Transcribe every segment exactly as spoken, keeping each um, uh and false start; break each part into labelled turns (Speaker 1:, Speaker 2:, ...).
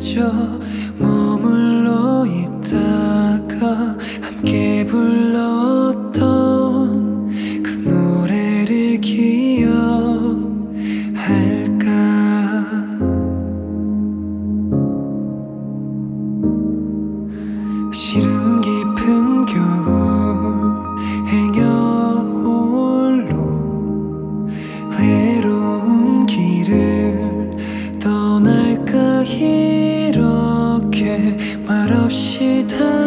Speaker 1: 그저 머물러 있다가 함께 불렀던 그 노래를 기억할까. 시름 깊은 겨울 행여 홀로 외로운 길을 떠날까. 이렇게 말없이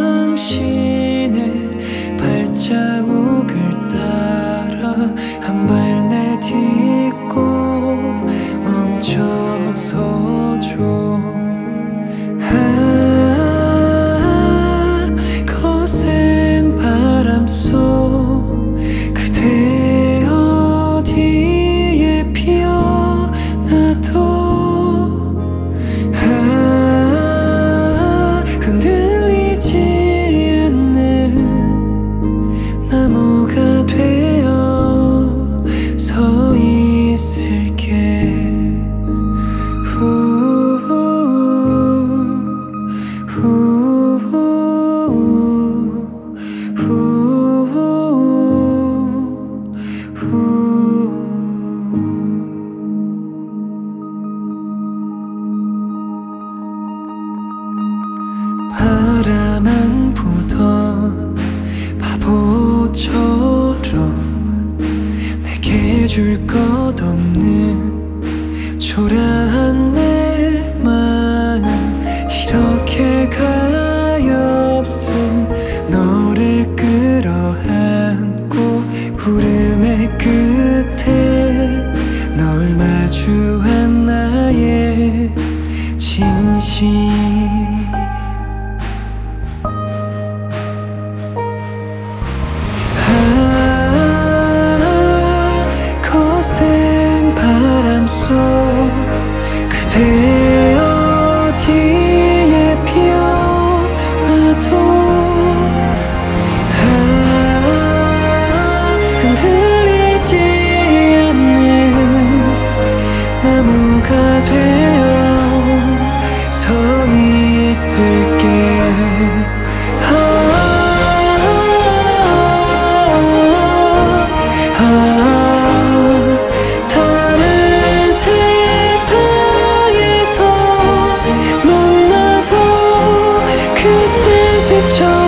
Speaker 1: 당신의 발자국을 따라 한 발 내딛고 멈춰서줘. 아, 거센 바람 속 그대 어디에 피어나도 나무가 되어 서 있을게. 바라만 보던 바보처럼 내게 줄 것 없는 초라한 내 마음, 이렇게 가엾은 너를 끌어안고 울음의 끝에 널 마주한 나의 진심. 거센 바람 속 그대 어디에 피어나도 아, 흔들리지 않는 나무가 되어 서 있을게. 아, 아, 다른 세상에서 만나도 그때 스쳐